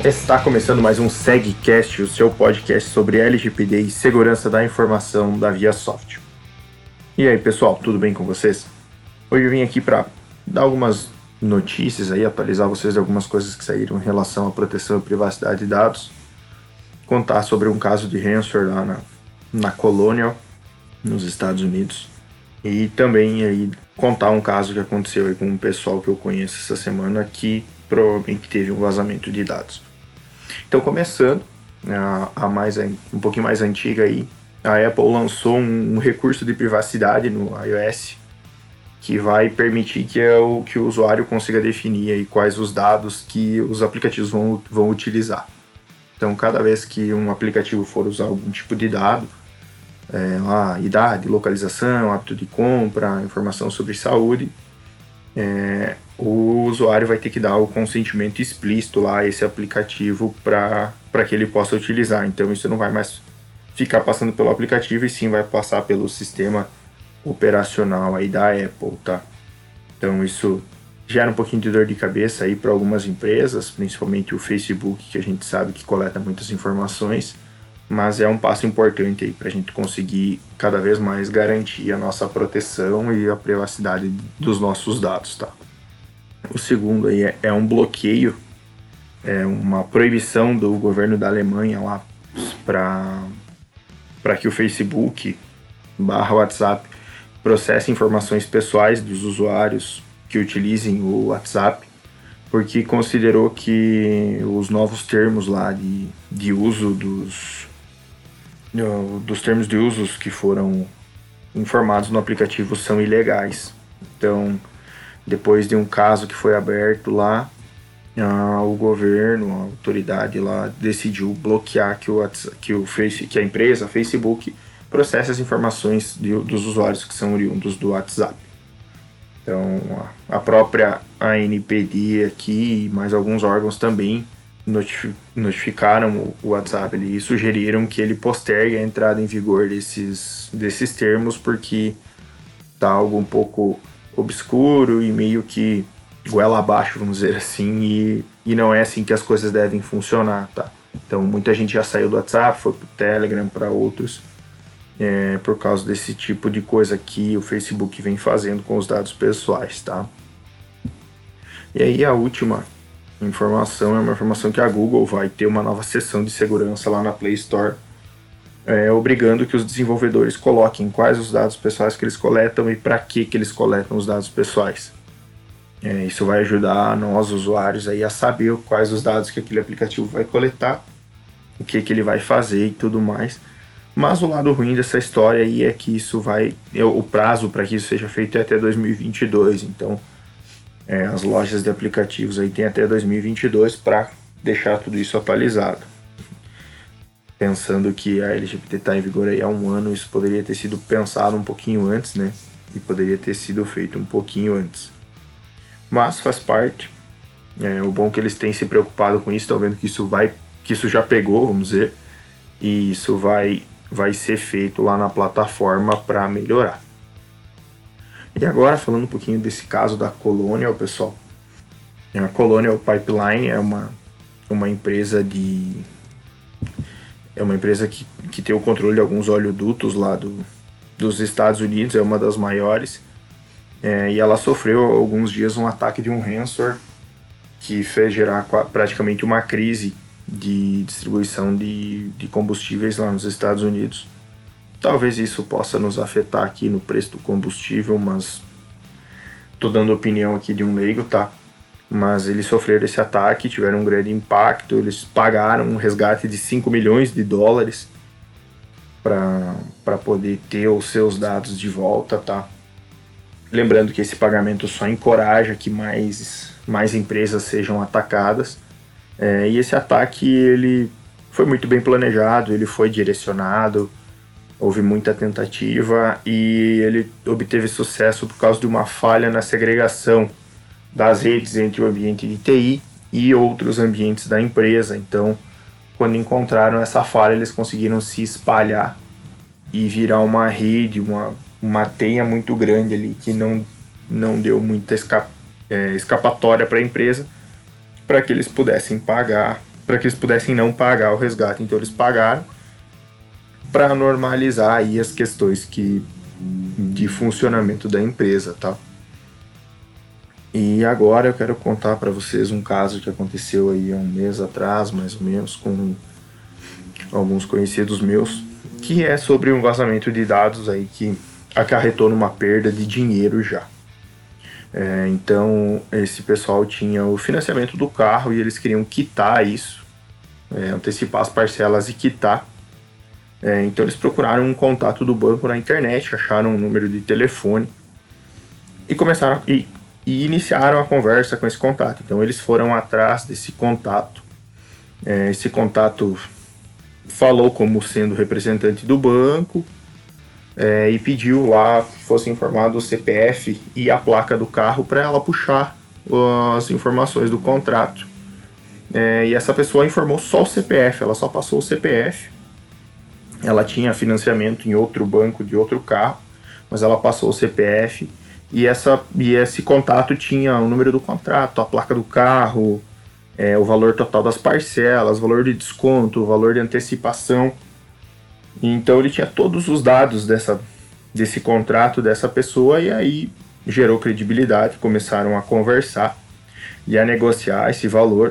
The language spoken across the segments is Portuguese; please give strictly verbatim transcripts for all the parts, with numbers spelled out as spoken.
Está começando mais um SegCast, o seu podcast sobre L G P D e segurança da informação da ViaSoft. E aí, pessoal, tudo bem com vocês? Hoje eu vim aqui para dar algumas notícias aí, atualizar vocês de algumas coisas que saíram em relação à proteção e privacidade de dados, contar sobre um caso de ransomware lá na, na Colonial, nos Estados Unidos, e também aí contar um caso que aconteceu aí com um pessoal que eu conheço essa semana que provavelmente teve um vazamento de dados. Então, começando, a, a mais, um pouquinho mais antiga aí, a Apple lançou um, um recurso de privacidade no iOS que vai permitir que, é o, que o usuário consiga definir aí quais os dados que os aplicativos vão, vão utilizar. Então, cada vez que um aplicativo for usar algum tipo de dado, é, lá, idade, localização, hábito de compra, informação sobre saúde, é, o usuário vai ter que dar o consentimento explícito lá a esse aplicativo para que ele possa utilizar. Então isso não vai mais ficar passando pelo aplicativo e sim vai passar pelo sistema operacional aí da Apple, tá? Então isso gera um pouquinho de dor de cabeça aí para algumas empresas, principalmente o Facebook, que a gente sabe que coleta muitas informações, mas é um passo importante aí para a gente conseguir cada vez mais garantir a nossa proteção e a privacidade dos nossos dados, tá? O segundo aí é, é um bloqueio, é uma proibição do governo da Alemanha lá para para que o Facebook barra WhatsApp processe informações pessoais dos usuários que utilizem o WhatsApp, porque considerou que os novos termos lá de, de uso dos, dos termos de usos que foram informados no aplicativo são ilegais. Então, depois de um caso que foi aberto lá, ah, o governo, a autoridade lá decidiu bloquear que, o, que, o face, que a empresa, a Facebook, processe as informações de, dos usuários que são oriundos do WhatsApp. Então, a, a própria A N P D aqui e mais alguns órgãos também notifi, notificaram o, o WhatsApp ali, e sugeriram que ele postergue a entrada em vigor desses, desses termos, porque está algo um pouco obscuro e meio que goela abaixo, vamos dizer assim, e, e não é assim que as coisas devem funcionar, tá? Então muita gente já saiu do WhatsApp, foi pro Telegram, para outros, é, por causa desse tipo de coisa que o Facebook vem fazendo com os dados pessoais, tá? E aí a última informação é uma informação que a Google vai ter uma nova seção de segurança lá na Play Store, É, obrigando que os desenvolvedores coloquem quais os dados pessoais que eles coletam e para que, que eles coletam os dados pessoais. É, isso vai ajudar nós, usuários, aí, a saber quais os dados que aquele aplicativo vai coletar, o que, que ele vai fazer e tudo mais. Mas o lado ruim dessa história aí é que isso vai, é, o prazo para que isso seja feito é até dois mil e vinte e dois, então é, as lojas de aplicativos aí têm até dois mil e vinte e dois para deixar tudo isso atualizado. Pensando que a L G P D está em vigor aí há um ano, isso poderia ter sido pensado um pouquinho antes, né? E poderia ter sido feito um pouquinho antes. Mas faz parte. É, o bom é que eles têm se preocupado com isso, estão vendo que isso vai, que isso já pegou, vamos dizer, e isso vai, vai ser feito lá na plataforma para melhorar. E agora, falando um pouquinho desse caso da Colonial, pessoal. A Colonial Pipeline é uma, uma empresa de... É uma empresa que, que tem o controle de alguns oleodutos lá do, dos Estados Unidos, é uma das maiores, é, e ela sofreu há alguns dias um ataque de um ransomware que fez gerar praticamente uma crise de distribuição de, de combustíveis lá nos Estados Unidos. Talvez isso possa nos afetar aqui no preço do combustível, mas estou dando opinião aqui de um leigo, tá? Mas eles sofreram esse ataque, tiveram um grande impacto, eles pagaram um resgate de cinco milhões de dólares para poder ter os seus dados de volta, tá? Lembrando que esse pagamento só encoraja que mais, mais empresas sejam atacadas, é, e esse ataque ele foi muito bem planejado, ele foi direcionado, houve muita tentativa e ele obteve sucesso por causa de uma falha na segregação das redes entre o ambiente de T I e outros ambientes da empresa. Então, quando encontraram essa falha, eles conseguiram se espalhar e virar uma rede, uma, uma teia muito grande ali, que não, não deu muita esca, é, escapatória para a empresa, para que eles pudessem pagar para que eles pudessem não pagar o resgate. Então eles pagaram para normalizar aí as questões que, de funcionamento da empresa, tá? E agora eu quero contar para vocês um caso que aconteceu aí há um mês atrás, mais ou menos, com alguns conhecidos meus, que é sobre um vazamento de dados aí que acarretou numa perda de dinheiro já. É, então, esse pessoal tinha o financiamento do carro e eles queriam quitar isso, é, antecipar as parcelas e quitar. É, então, eles procuraram um contato do banco na internet, acharam um número de telefone e começaram a, e, e iniciaram a conversa com esse contato. Então, eles foram atrás desse contato. É, esse contato falou como sendo representante do banco, É, e pediu lá que fosse informado o C P F e a placa do carro para ela puxar as informações do contrato. É, e essa pessoa informou só o C P F, ela só passou o C P F. Ela tinha financiamento em outro banco de outro carro, mas ela passou o C P F e, essa, e esse contato tinha o número do contrato, a placa do carro, é, o valor total das parcelas, o valor de desconto, o valor de antecipação. Então ele tinha todos os dados dessa, desse contrato dessa pessoa e aí gerou credibilidade, começaram a conversar e a negociar esse valor.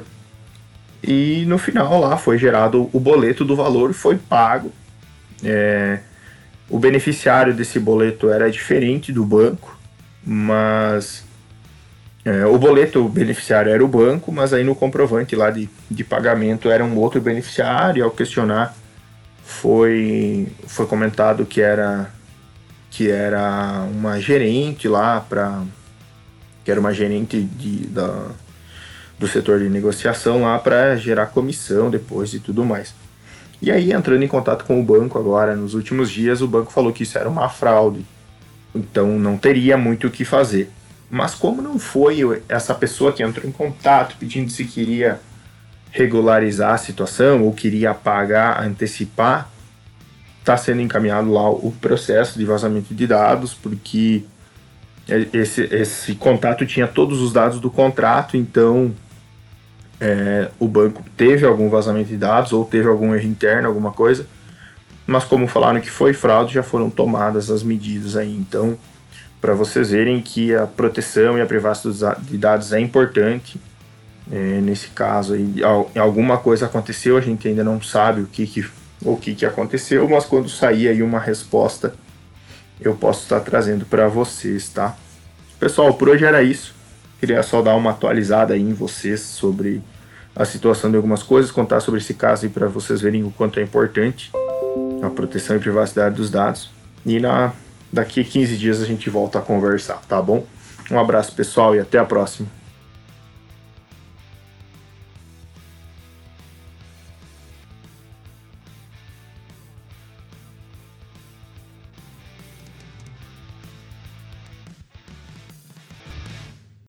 E no final lá foi gerado o boleto do valor, foi pago. É, o beneficiário desse boleto era diferente do banco, mas é, o boleto o beneficiário era o banco, mas aí no comprovante lá de, de pagamento era um outro beneficiário. Ao questionar Foi, foi comentado que era, que era uma gerente lá, pra, que era uma gerente de, da, do setor de negociação lá para gerar comissão depois e tudo mais. E aí, entrando em contato com o banco agora, nos últimos dias, o banco falou que isso era uma fraude, então não teria muito o que fazer. Mas como não foi essa pessoa que entrou em contato pedindo se queria regularizar a situação ou queria pagar, antecipar, está sendo encaminhado lá o processo de vazamento de dados, porque esse, esse contato tinha todos os dados do contrato, então é, o banco teve algum vazamento de dados ou teve algum erro interno, alguma coisa, mas como falaram que foi fraude, já foram tomadas as medidas aí. Então, para vocês verem que a proteção e a privacidade de dados é importante. É, nesse caso aí, alguma coisa aconteceu, a gente ainda não sabe o que, que, o que, que aconteceu, mas quando sair aí uma resposta, eu posso estar trazendo para vocês, tá? Pessoal, por hoje era isso. Queria só dar uma atualizada aí em vocês sobre a situação de algumas coisas, contar sobre esse caso aí para vocês verem o quanto é importante a proteção e privacidade dos dados. E na, daqui a quinze dias a gente volta a conversar, tá bom? Um abraço, pessoal, e até a próxima.